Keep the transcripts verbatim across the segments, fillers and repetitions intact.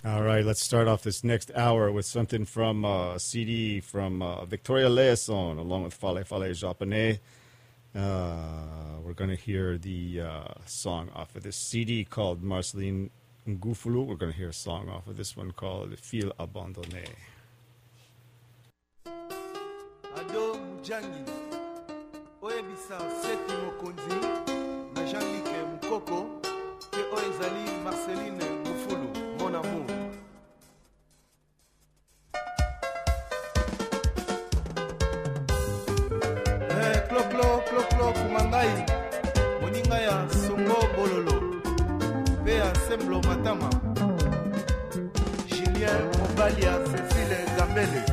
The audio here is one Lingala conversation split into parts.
All right, let's start off this next hour with something from uh, a C D from uh, Victoria Leeson, along with Fale Fale Japonais. Uh, we're going to hear the uh, song off of this C D called Marceline Ngufulu. We're going to hear a song off of this one called Fil Abandonné. Ado Mujangi, Oebisa Seti Mokonzi, na Jean-Luc Mukoko, ke Oezali Marceline Ngufulu, mon amour. Eh, klo klo klo klo kumangai, moninga ya songo bololo, pe ya semblo matama, Julien Mobalia Cécile Gambele.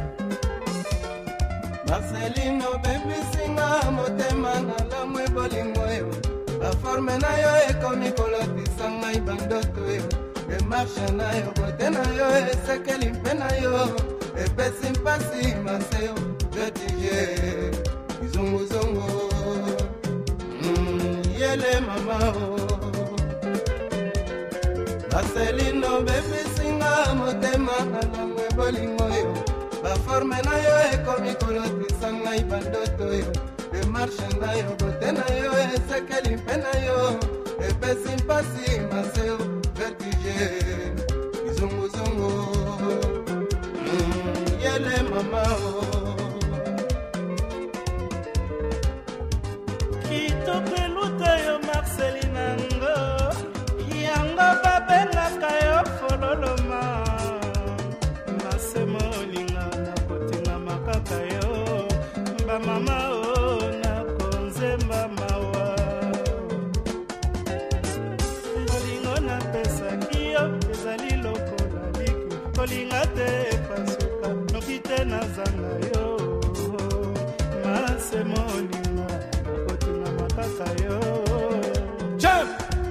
Marcelino baby singa motema na lamwe bolingo yo baforme na yo ekomi kolotisa ngai bandoto yo demarche na yo bote na yo esekeli mpe na yo epesi mpasi maseo vertige izunguzungu mm, yele mama o Marcelino baby singa motema na lamwe bolingo yo baforme na yo ekomi kolotisa ngai bandoto yo demarche na yo bote na yo esekeli mpe na yo epesi mpasi maseo vertige izunguzungu mm, yele mama o kitoko eluta yo Marcelina ngo yango babengaka yo fololoma masemolinga nakotinga makaka yo bamama o nakonzemba mawa bolingo napesaki yo ezali lokola liki kolinga te epasuka noki te nazanga yo masemolinga nakotinga makaka yo jam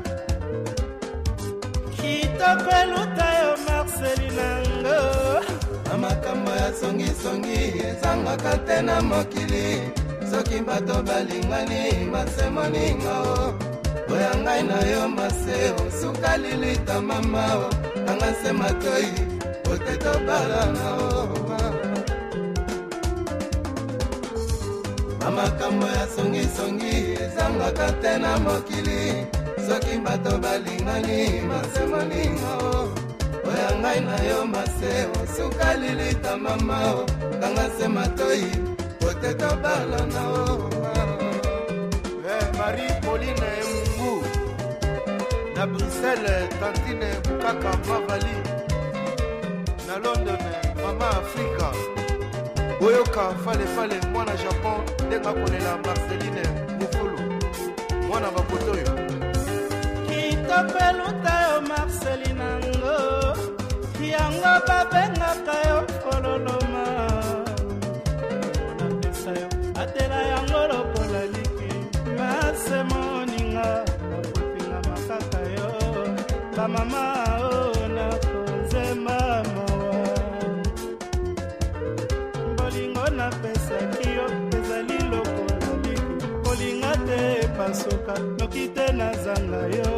kitoko eluta yo Marcelina ngo amakambo ya songisongi ezangaka te na mokili soki bato balingani masemoninga o oya ngai na yo maseo suka lilita mama o kanga se matoi ote tobalana o amakambo ya songisongi ezangaka te na mokili soki bato balingani masemoninga o oya ngai na yo maseo suka lilita mama o kanga se matoi ote tobalana o Eh, Marie Pauline Mungu, na Bruxelles, Tantine Bukaka Mavali, na London, Mama Africa, Boyoka Fale Fale, mwana Japon, denga kolela Marceline Ngufulu, mwana Bakotoyo. kitoko eluta yo Marcelina ngo yango babengaka yo fololoma napesa yo atela yango lokola liki masemoninga nakotinga makaka yo bamama o nakonzemba mawa bolingo napesaki yo ezali lokola liki kolinga te epasuka noki te nazanga yo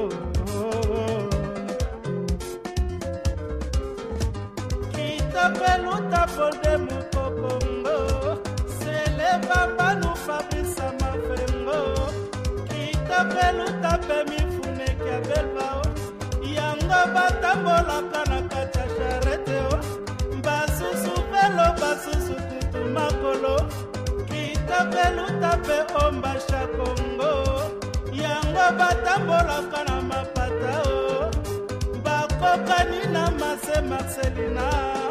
kitoko eluta polde mokokongo sele papa nu fabrisa mafengo kitoko eluta pe mifuneki ya belbao yango batambolaka na kati ya charete o basusu velo basusu tutu makolo kitoko eluta pe ombasha kongo yango batambolaka na mapata o bakokani na mase Marcelina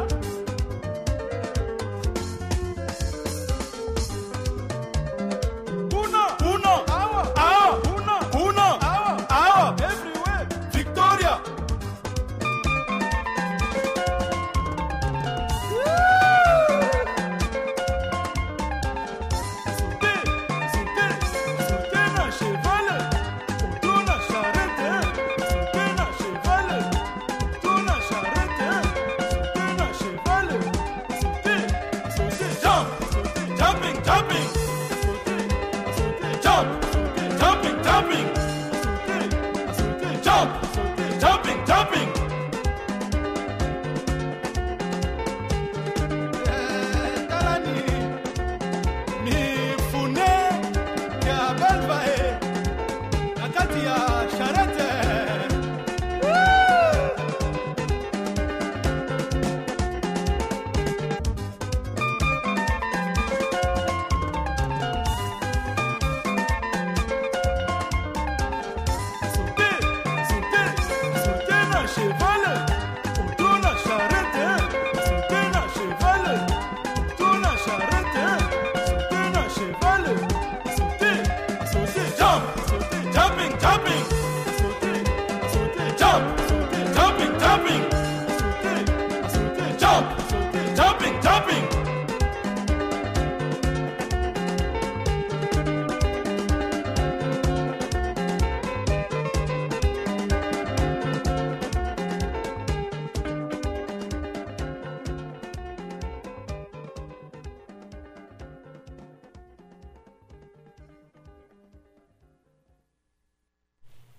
Uno, uno, awa, awa, uno, uno, awa, awa, everywhere, Victoria. Souté, souté, souté na cheval, auto na charrette, souté na cheval, auto na charrette, souté na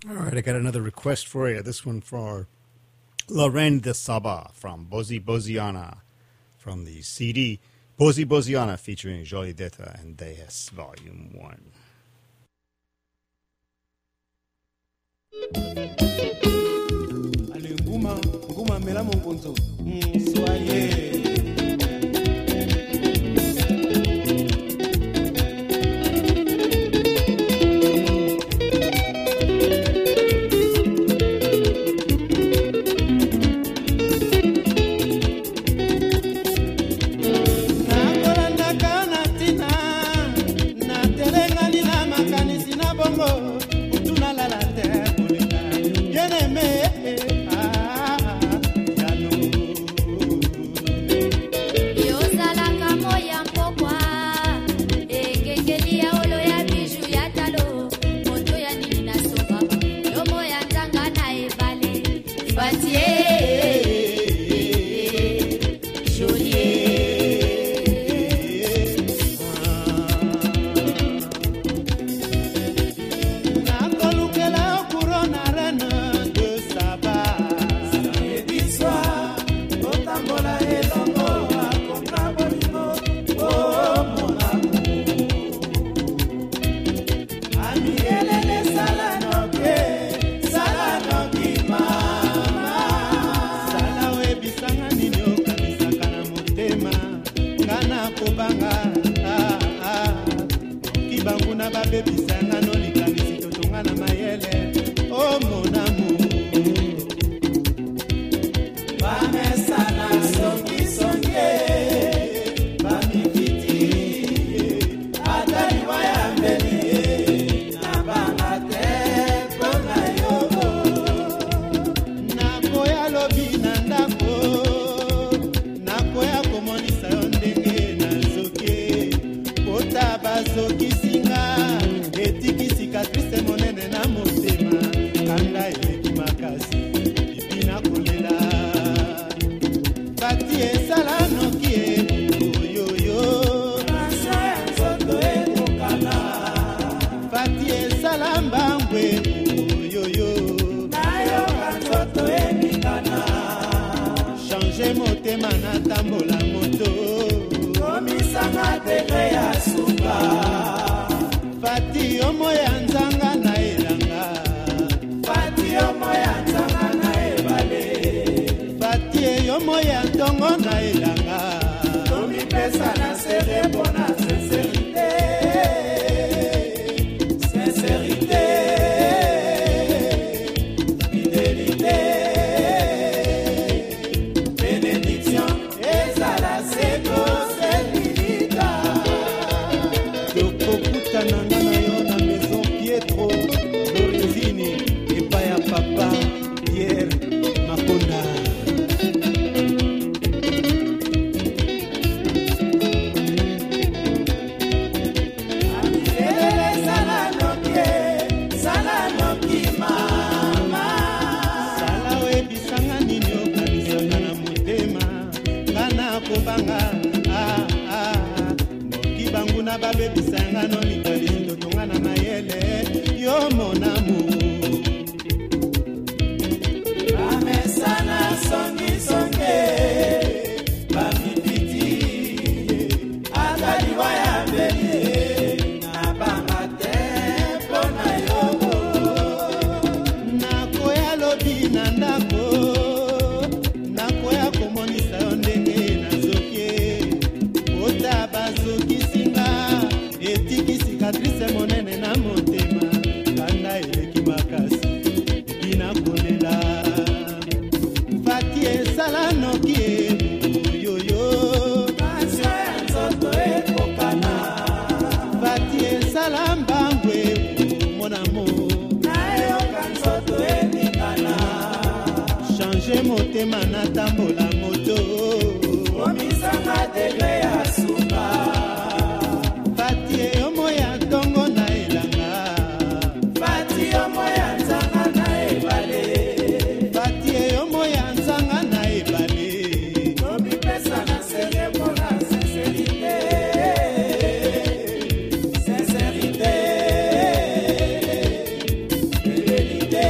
All right, I got another request for you. This one for Lorraine de Saba from Bozi Boziana from the C D Bozi Boziana featuring Jolie Detta and Deus Volume one. Allez, Ngouma, Ngouma, mela mon konzo. Soyez. Sincérité,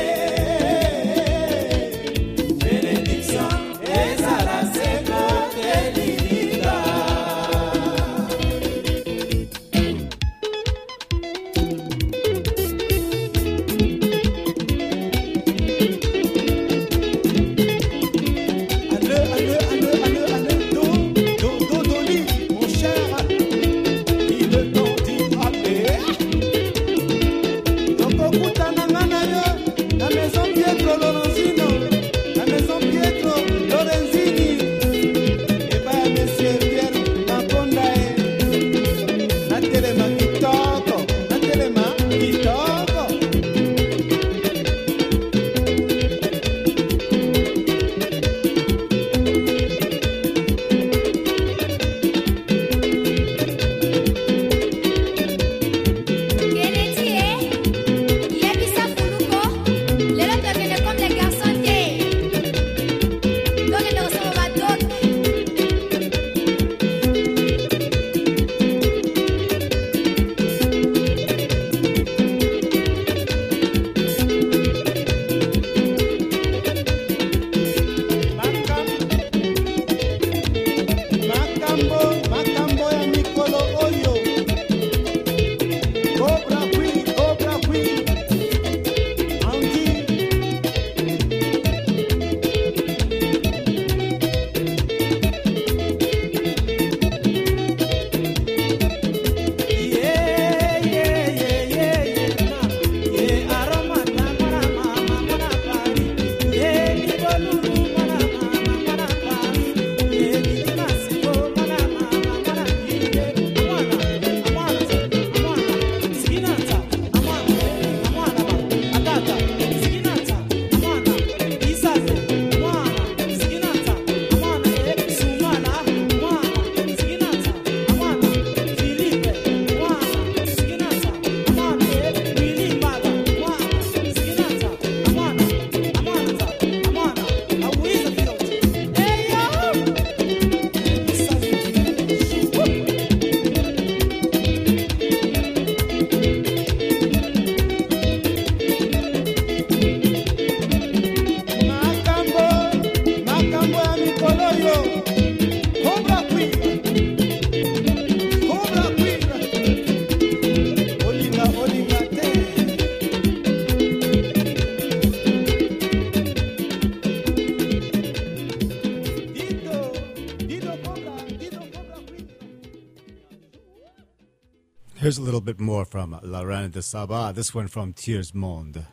Here's a little bit more from La Reine de Saba. This one from Tiers Monde.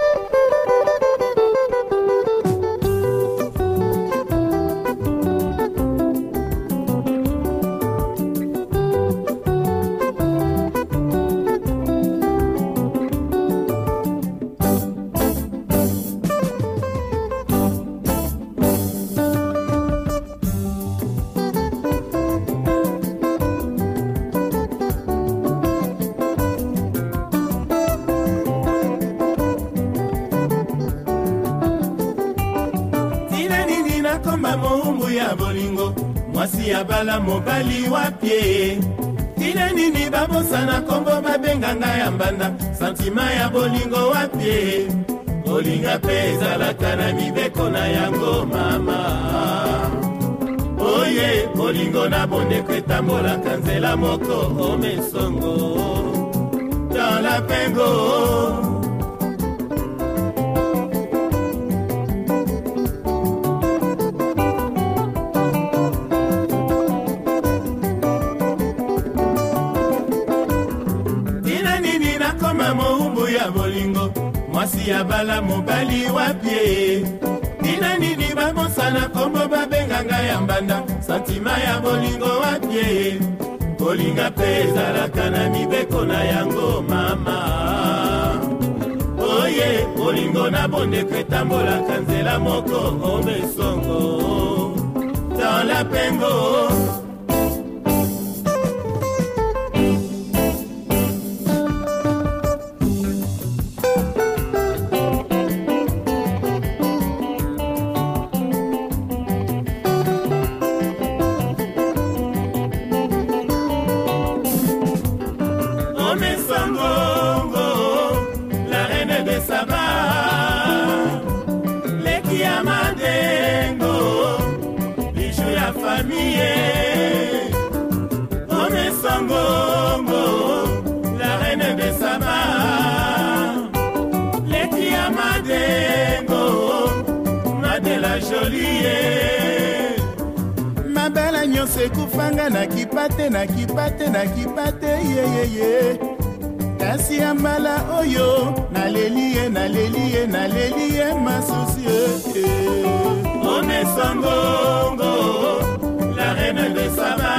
Mwasi ya bala mobali wapie tina nini babosana kombo babenganga ya mbanda santima ya bolingo wapie olinga pe ezalaka na mibeko na yango mama oye bolingo na bondeko etambolaka nzela moko omesongo dans la pengo. Mwasi ya bala mobali wapie tina nini babosana kombo babenganga ya mbanda santima ya bolingo wapie bolinga pe ezalaka na mibeko na yango mama oye bolingo na bondeko etambolaka nzela moko omesongo dans la pengo. Mabala nyonse kufanga na kipate na kipate na kipate yeyeye kasi ya mbala oyo nalelie nalelie nalelie masusi omesongongo la reine de Saba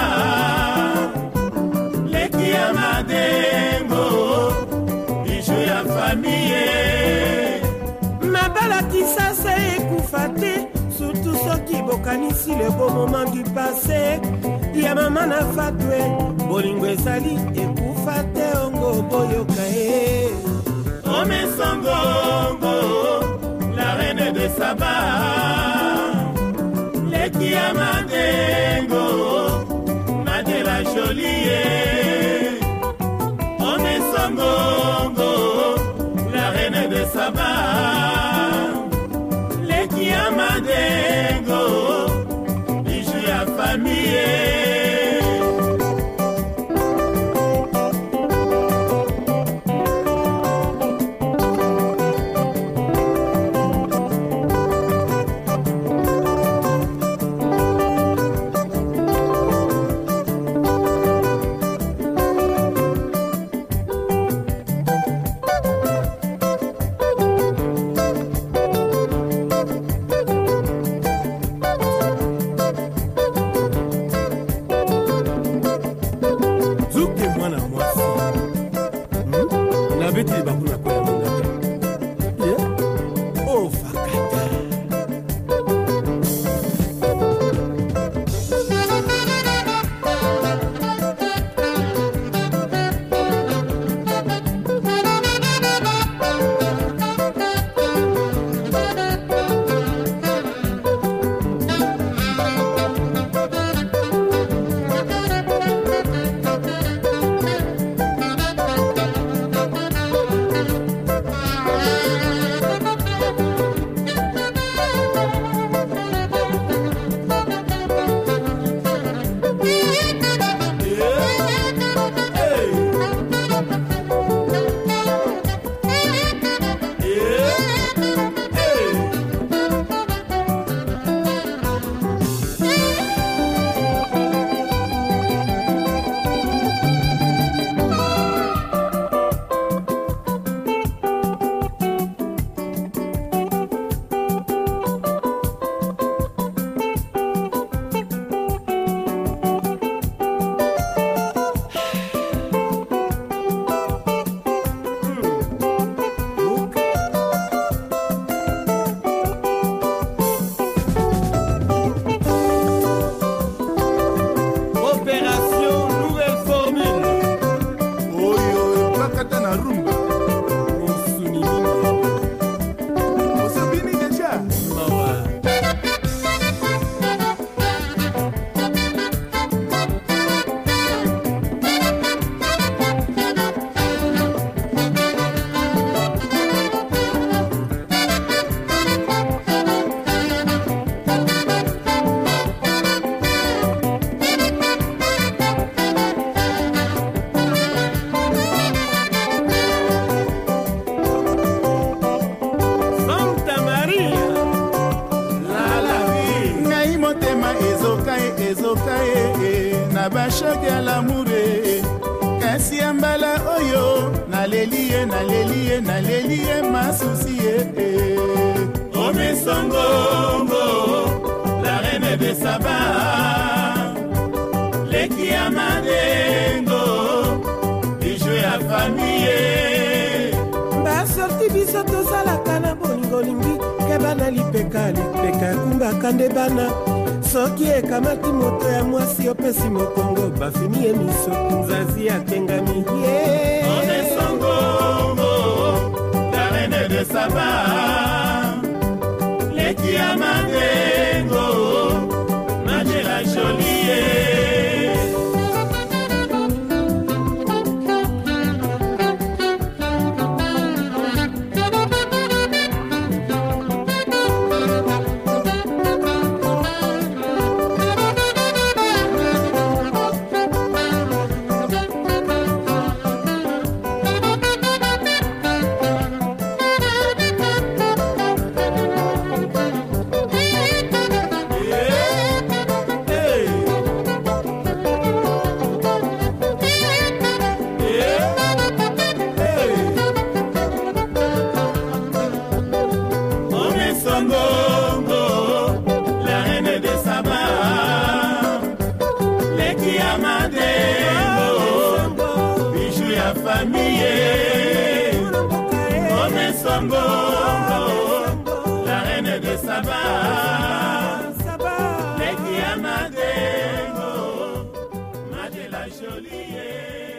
leki ya madengo bijou ya famille mabala kisasa ekufate surtout soki bokanisi le beau moment du passé ya mama na fatwe bolingo ezali ekufa te ongo boyoka e omesongongo la reine de Saba leki ya madengo made la jolie omesongongo la reine de Saba leki ya madengo bijou ya famille. motema ezoka ye ezoka ye na bashoki ya lamure kasi ya mbala oyo naleli ye naleli ye naleli ye masusi ye Omesongongo la reine de Saba leki ya madengo bijou ya famille basorti biso tozalaka na bolingo lingi ke bana lipeka lipeka kumbaka nde bana soki ekamati moto ya mwasi opesi mokongo bafini ye miso nzazi akengami ye Omesongongo la reine de Saba leki ya madengo Majela Jolie la reine de Saba, leki ya madengo, Majela Jolie.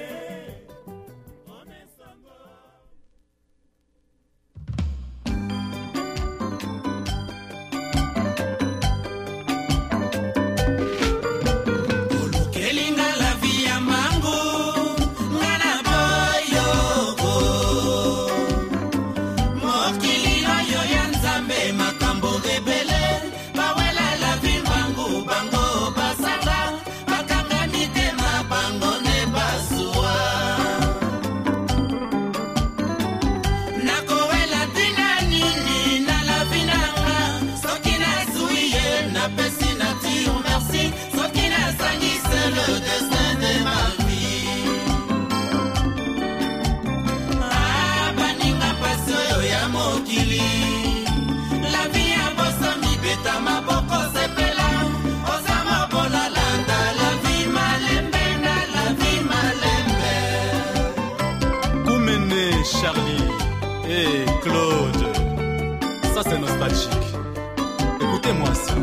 Charlie et Claude, ça c'est nostalgique. Écoutez-moi ça.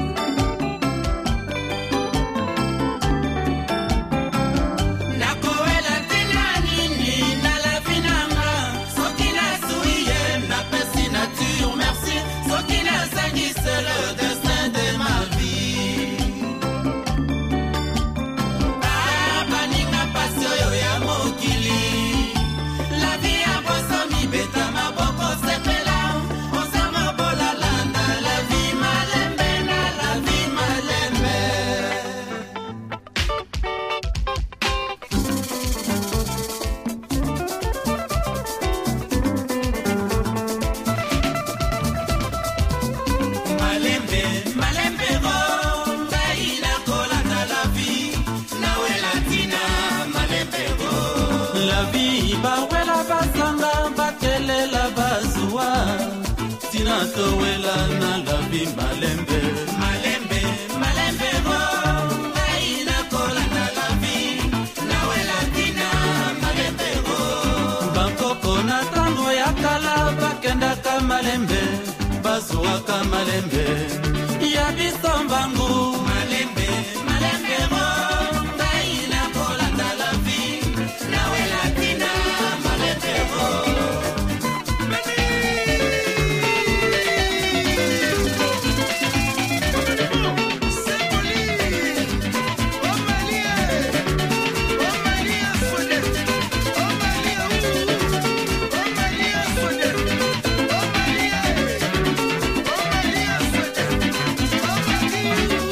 Towela na la vie malembe malembe malembe go na kola na la vie na wela tina malembe go bakoko na tango ya kala bakenda ka malembe bazwa ka malembe ya bisombangu malembe malembe go na kola na la vie na wela tina malembe go Thank you.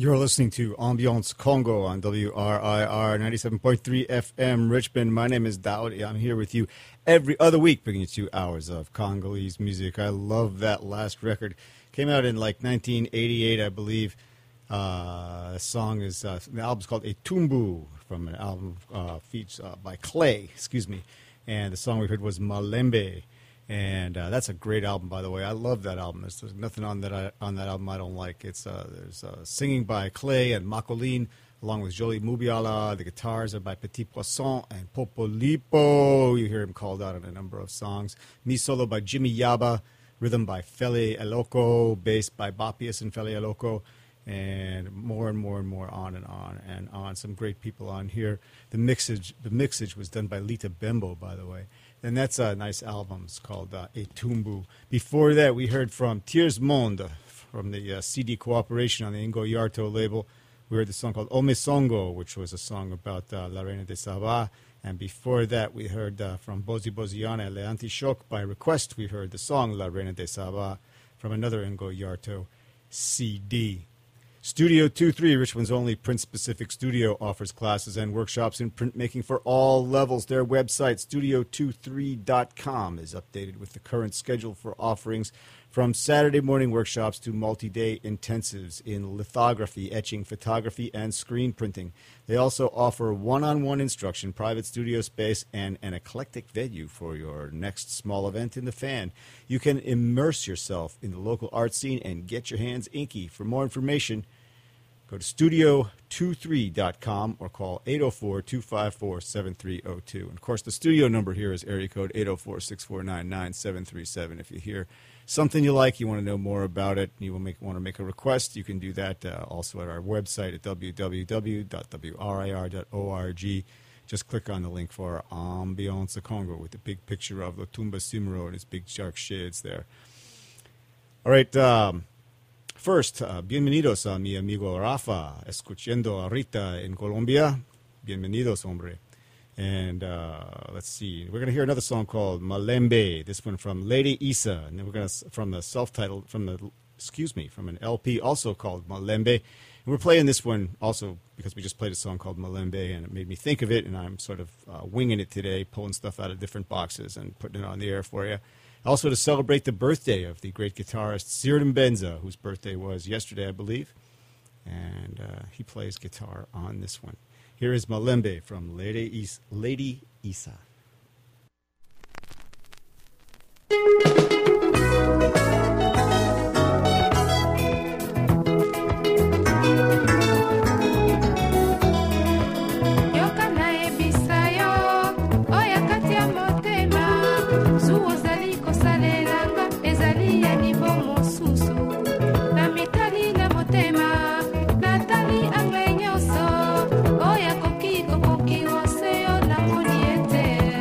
You're listening to Ambiance Congo on W R I R ninety-seven point three F M Richmond. My name is Daudi. I'm here with you every other week, bringing you two hours of Congolese music. I love that last record. Came out in like nineteen eighty-eight, I believe. Uh, the song is, uh, the album's called Etumbu, from an album uh, featured uh, by Clay, excuse me. And the song we heard was Malembe. And uh, that's a great album, by the way. I love that album. There's, there's nothing on that I, on that album I don't like. It's uh, there's uh, singing by Clay and Macolin, along with Jolie Mubiala. The guitars are by Petit Poisson and Popolipo. You hear him called out on a number of songs. Me solo by Jimmy Yaba, rhythm by Fele Eloko, bass by Bapius and Fele Eloko, and more and more and more on and on and on. Some great people on here. The mixage, the mixage was done by Lita Bembo, by the way. And that's a nice album. It's called uh, Etumbu. Before that, we heard from Tiers Monde from the uh, C D Cooperation on the Ingo Yarto label. We heard the song called Omesongo, which was a song about uh, La Reina de Saba. And before that, we heard uh, from Bozi Boziana and Leanti Shok. By request, we heard the song La Reina de Saba from another Ingo Yarto C D. Studio two three, Richmond's only print-specific studio, offers classes and workshops in printmaking for all levels. Their website, studio two three dot com, is updated with the current schedule for offerings from Saturday morning workshops to multi-day intensives in lithography, etching, photography, and screen printing. They also offer one-on-one instruction, private studio space, and an eclectic venue for your next small event in the fan. You can immerse yourself in the local art scene and get your hands inky. For more information, go to studio two three dot com or call eight oh four, two five four, seven three oh two. And, of course, the studio number here is area code eight oh four, six four nine, nine seven three seven. If you hear something you like, you want to know more about it, you will make, want to make a request, you can do that uh, also at our website at w w w dot w r i r dot org. Just click on the link for Ambiance Congo with the big picture of Lutumba Simero and his big shark shades there. All right, um, first, uh, bienvenidos a mi amigo Rafa, escuchando a Rita en Colombia. Bienvenidos, hombre. And uh, let's see, we're going to hear another song called Malembe, this one from Lady Isa, and then we're going to, from the self-titled, from the, excuse me, from an L P also called Malembe. And we're playing this one also because we just played a song called Malembe, and it made me think of it, and I'm sort of uh, winging it today, pulling stuff out of different boxes and putting it on the air for you. Also to celebrate the birthday of the great guitarist Sirdem Benza, whose birthday was yesterday, I believe. And uh, he plays guitar on this one. Here is Malembe from Lady Isa. Lady Isa. Natali anglenyoso, oya kokiko kokiwa seyo na moniete.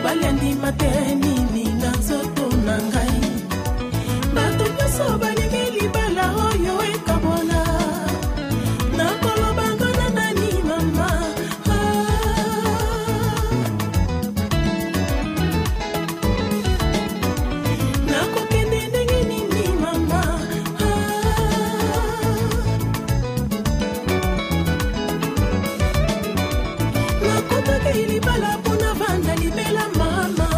mobali andima te nini na nzoto na ngai bato nyonso balingi libala oyo ekabona nakolobanga na nani mama nakokende ndenge nini mama nakotaka ilibala mpona vanda libela mama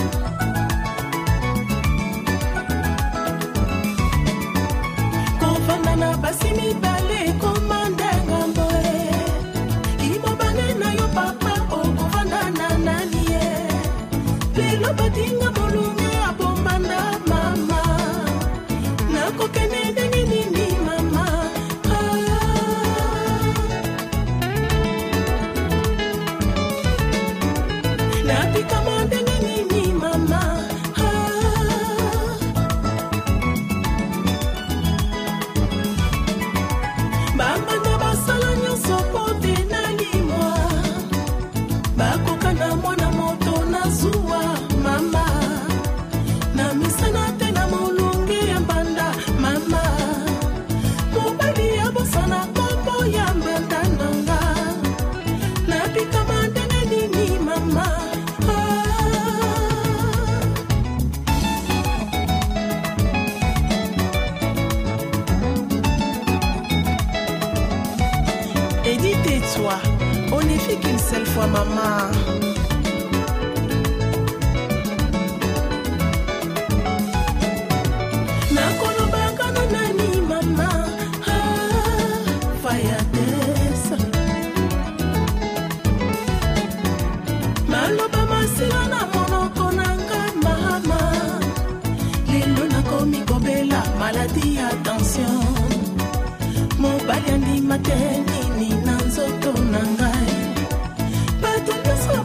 kovanda na basi mibale komanda ngambo e imobane na yo papa okovanda na nani ye lelo batinga molunge abombanda mama nakokende ndenge nini mama napikama ndenge nini mama bambanda basala nyonso po te nalimwa bakoka na mwana moto na zuwa mama na misana te na molunge ya mbanda mama mobali ya bosana kombo ya mbanda nanga napikama ndenge nini mama Edith et toi, on n'est fait qu'une seule fois, maman. Nakolobaka na nani, mama. Ah, fayadesa. Maloba masila na monoko nanga, mama. Lelo nakomi kobela, maladie ya tension. mobali andima te nini na nzoto na ngai bato nyonso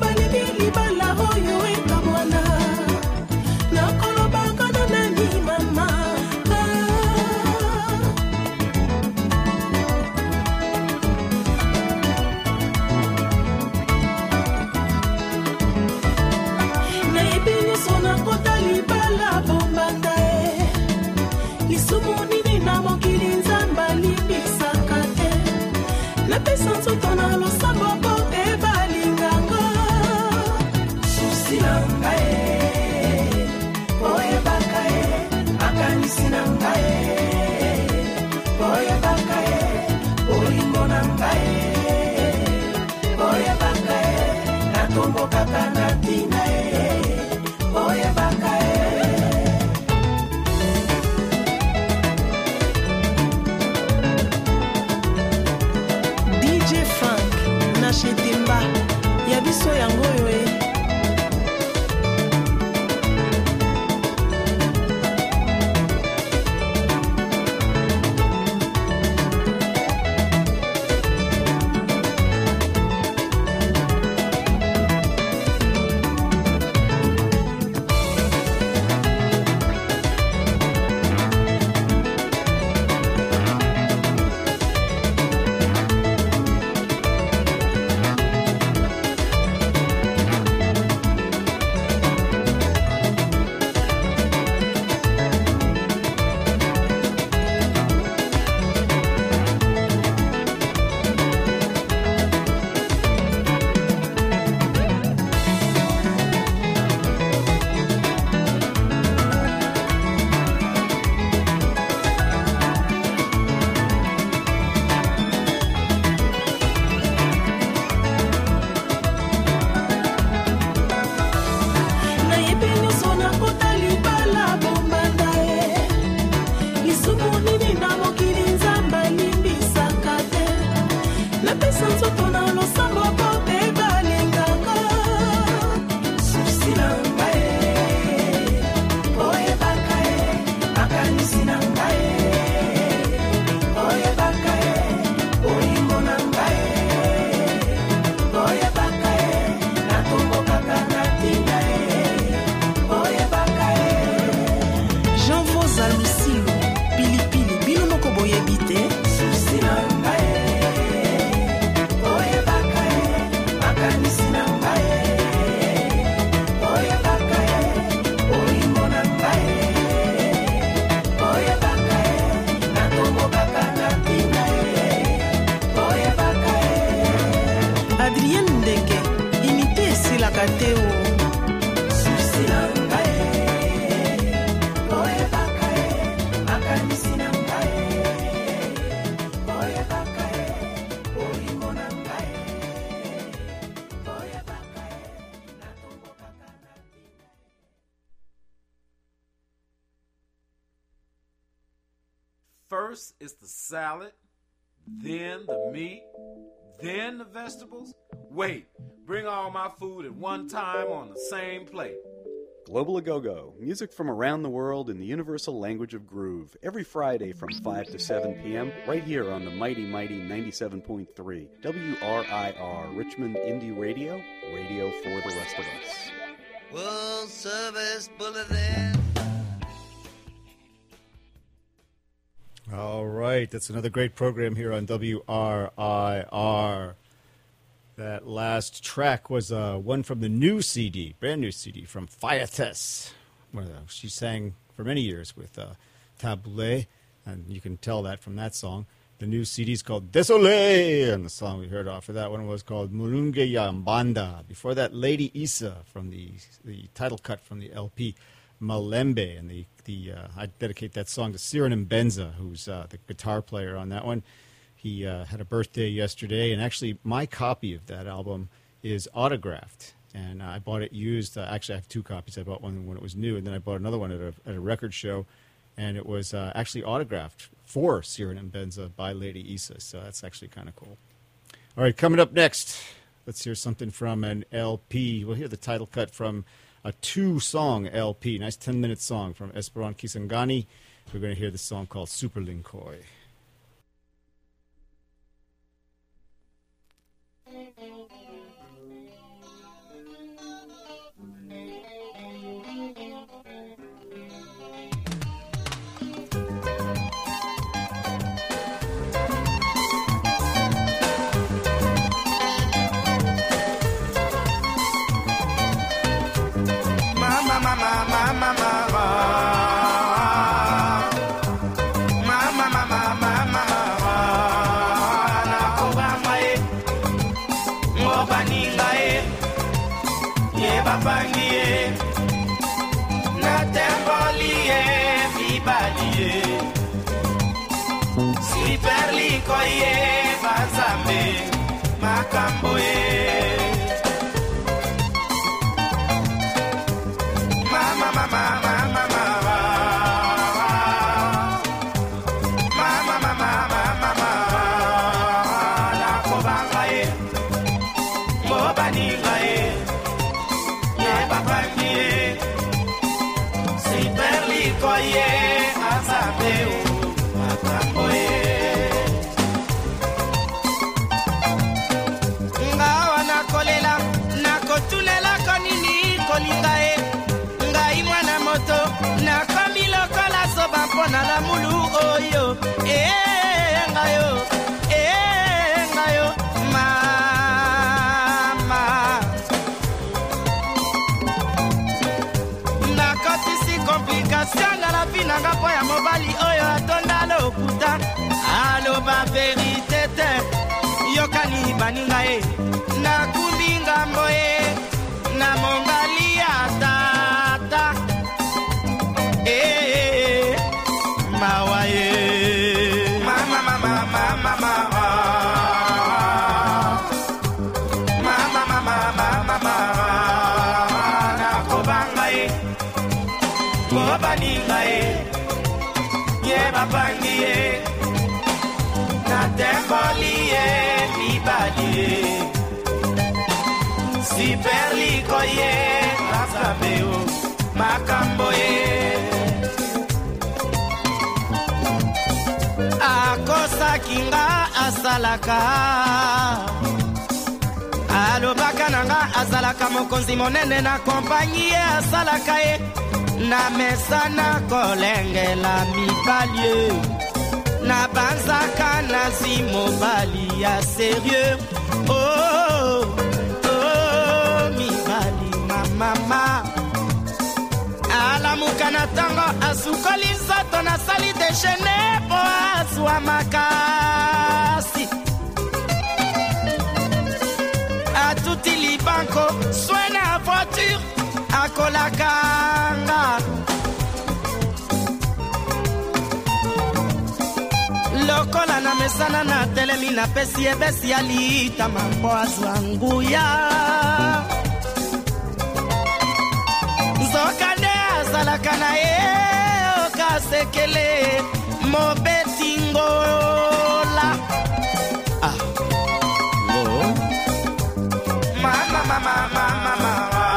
first it's the salad, then the meat, then the vegetables. Wait, bring all my food at one time on the same plate. Global A Go-Go, music from around the world in the universal language of groove, every Friday from five to seven p.m. right here on the mighty, mighty ninety-seven point three W R I R, Richmond Indie Radio, radio for the rest of us. World Service Bulletin. All right, that's another great program here on W R I R. That last track was uh, one from the new C D, brand new C D from Fayettess. Well, she sang for many years with uh, Taboulé, and you can tell that from that song. The new C D is called Désolé, and the song we heard off of that one was called Mulunge ya Mbanda. Before that, Lady Issa from the the title cut from the L P Malembe, and the the uh, I dedicate that song to Cyril Mbenza, who's uh, the guitar player on that one. He uh, had a birthday yesterday, and actually my copy of that album is autographed, and uh, I bought it used. Uh, actually, I have two copies. I bought one when it was new, and then I bought another one at a, at a record show, and it was uh, actually autographed for Cyril Mbenza by Lady Issa, so that's actually kind of cool. All right, coming up next, let's hear something from an L P. We'll hear the title cut from a two-song L P, nice ten-minute song from Esperon Kisangani. We're going to hear the song called Superlinkoi. Kinga asalaka alobaka nanga azalaka mokonzi monene na kompanyi ye asalaka ye na mesa na kolengela mibali na banzaka nazi mobali ya serieux oh, oh, mibali mamama alamuka na tango asukoli nzoto nasali deshene po azwa makasi atuti libanko swena voiture akolakanga lokola na mesana na telemi na pesi ebesi ya litama po azwa nguya nzokande azalaka na ye okasekele mobeti Angola. Ah, oh. Mama, mama, mama, mama.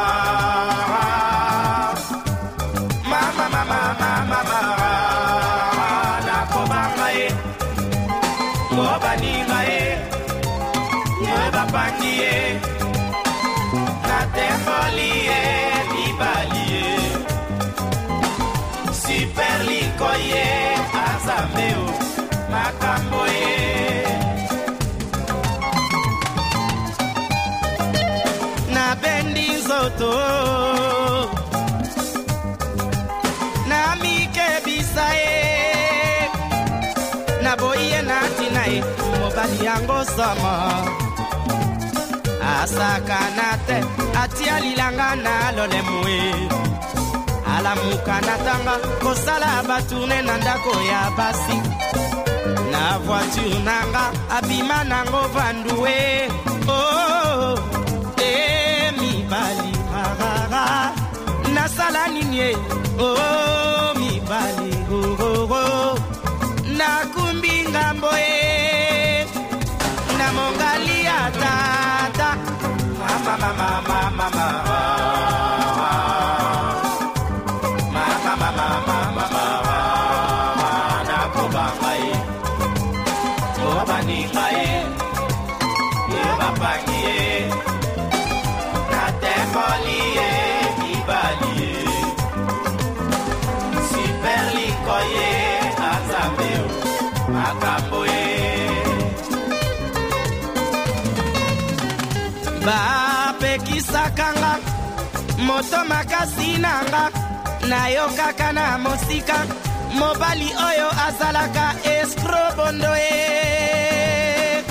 Mama, mama, mama, mama. Nakobanga e. Ngobaninga e. Yebapandi e. Natefoli e. Mibali e. Superliko ye. Azameo. Makambo ye. Na bendi zoto. Na mike bisae. Na boye na tinae. Mobali yango sama. Asaka nate. Atia lilanga na lolemwe. Alamuka natanga. Kosala batourne na ndako ya basi. Na voiture nanga. Abima nango vandue. Oh, eh, mibali rara. Nasala ninye. Oh, mibali oh, oh, oh. Nakumbi ngambo e. Na mongali atata. Mama, mama, mama, mama. Mama, mama, mama, mama. Nakobanga e. Obaninga e. Yebapangi e. Natefoli e. Mibali e. Superliko ye. Azameo. Makambo e. Bapekisakanga. Moto makasi nanga. Nayo kaka na mosika. Mobali oyo azalaka escrobondo e.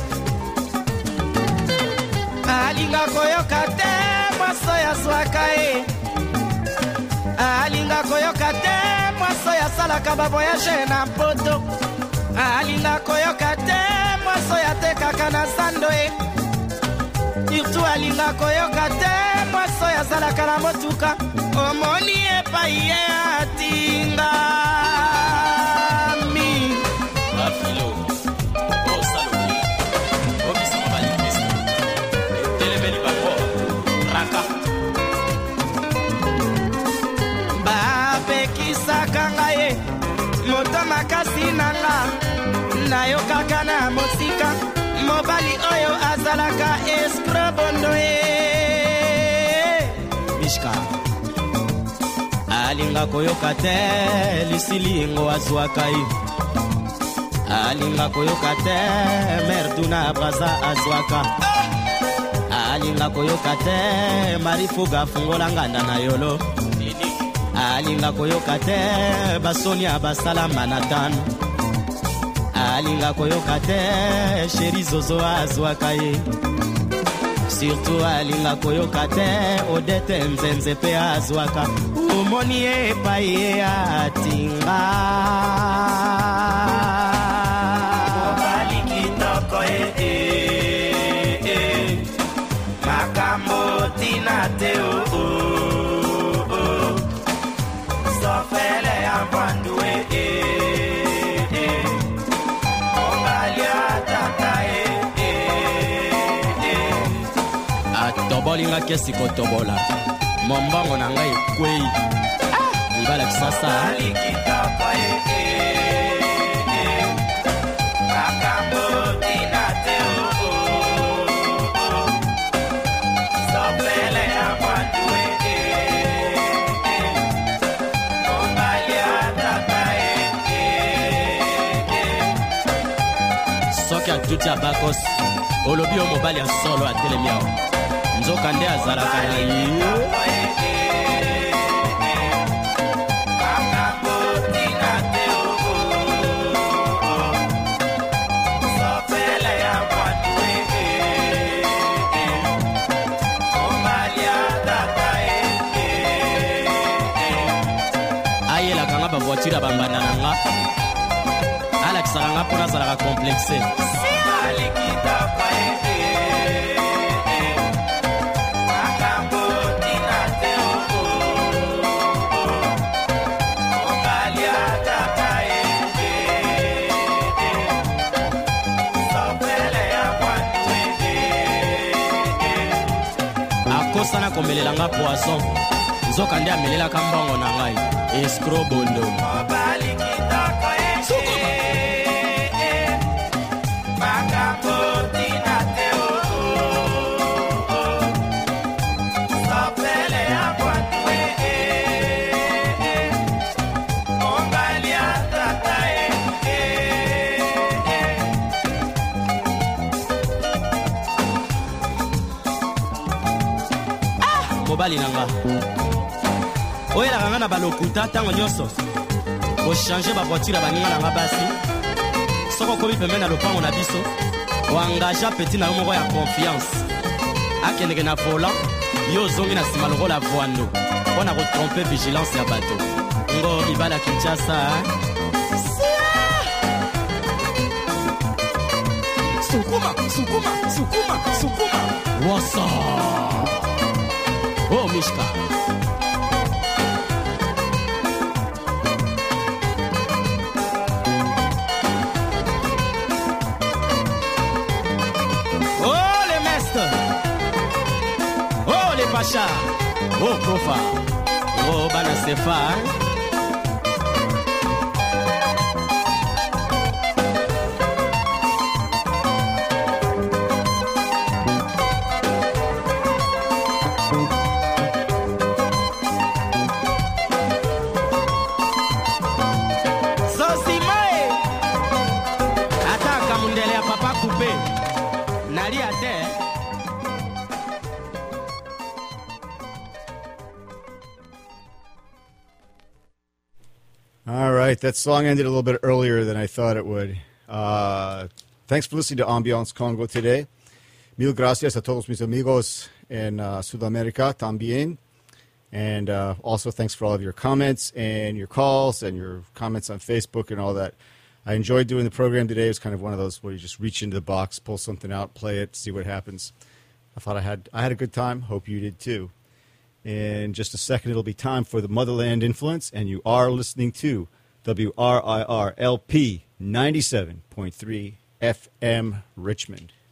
Alinga koyoka te mwaso ya swaka e. Alinga koyoka te mwaso ya salaka ba voyage na poto. Alinga koyoka te mwaso ya tekaka na sando e. Surtout alinga koyoka te mwaso ya salaka na motuka. Omoni epai ye atinga mi. Bafilo o saloki o bisama balimisa telebeli bako raka bapekisaka ngai moto makasi nanga nayo kaka na mosika mobali oyo azalaka escrobondo e mishka alinga koyoka te lisilingo azwakai alinga koyoka te merduna braza azwaka alinga koyoka te marifuga fungola nganda na yolo alinga koyoka te basonia basala manatan alinga koyoka te sheri zozo azwakai surtout alinga koyoka te odete nzenze pe azwaka umoni epai ye atinga mobali kitoko e e e makambo tina te o o o sofele ya bandu e e e mobali ataka e e e atobolinga kesi kotobola mombongo na ngai kwei ibala kisasa alikitoko e e e makambo tina te o o sopele ya bandu e e ombali ataka e e soki atuti abakos olobi o mobali ya solo atelemi awo nzoka nde azalaka na ye voiture bambana nanga alakisaka nga mpona azalaka complexe osana komelela nga poisson nzoka nde amelelaka mbongo na ngai escro bondo mobali na nga oyelaka nga na balokuta ntango nyonso kochange bavoiture ya baninga na nga basi soko okomi pembe na lopango na biso oangaja peti na yo moko ya confiance akendeke na volant yo ozongi na nsima lokola voando mpo na kotrompe vigilance ya bato ngo mibali ya kinshasa sukuma sukuma sukuma sukuma wosa oh Mishka oh les mestres oh les pachas oh profa oh bana sefa All right, that song ended a little bit earlier than I thought it would. Uh, thanks for listening to Ambiance Congo today. Mil gracias a todos mis amigos en uh, Sudamérica también. And uh, also thanks for all of your comments and your calls and your comments on Facebook and all that. I enjoyed doing the program today. It was kind of one of those where you just reach into the box, pull something out, play it, see what happens. I thought I had I had a good time. Hope you did too. In just a second, it'll be time for the Motherland Influence, and you are listening to W R I R L P ninety-seven point three F M Richmond.